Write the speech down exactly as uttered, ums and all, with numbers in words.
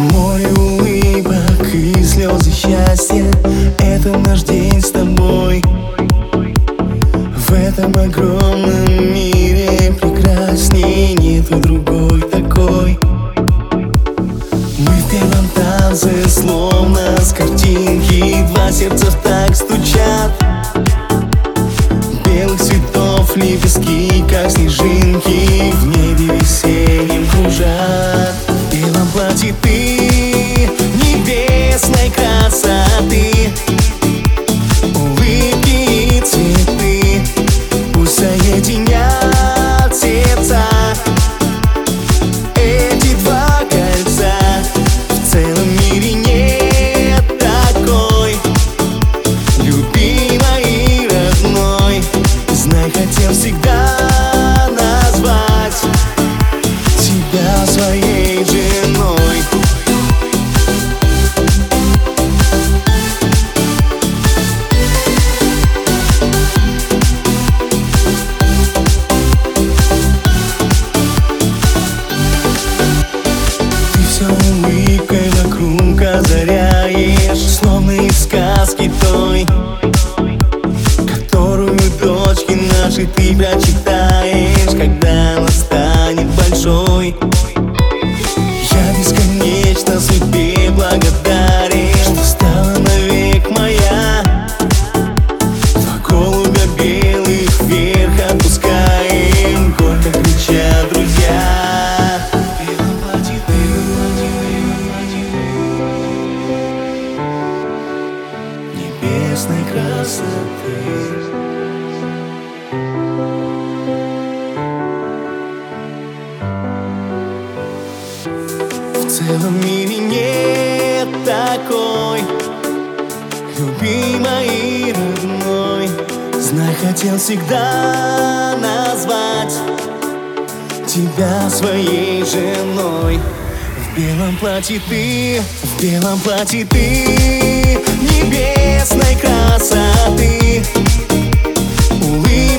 Море улыбок и слезы счастья — это наш день с тобой. В этом огромном мире прекрасней нету другой такой. Мы в первом танце, словно с картинки, два сердца в такт стучат. Белых цветов лепестки, как снежинки, в небе весенним кружат. В белом платье ты небесной красоты, улыбки и цветы пусть соединят сердца. Эти два кольца, в целом мире нет такой, любимой и родной. Знай, хотел всегда назвать тебя своей женой. Ты все улыбкой вокруг озаряешь, словно из сказки той, которую дочке нашей ты прочитаешь, когда настанет большой. Я бесконечно судьбе благодарен, что стала навек моя. Два голубя белых вверх отпускаем, горько кричат друзья. В белом платье ты, небесной красоты. В целом мире нет такой, любимой и родной. Знай, хотел всегда назвать тебя своей женой. В белом платье ты, в белом платье ты, небесной красоты, улыбки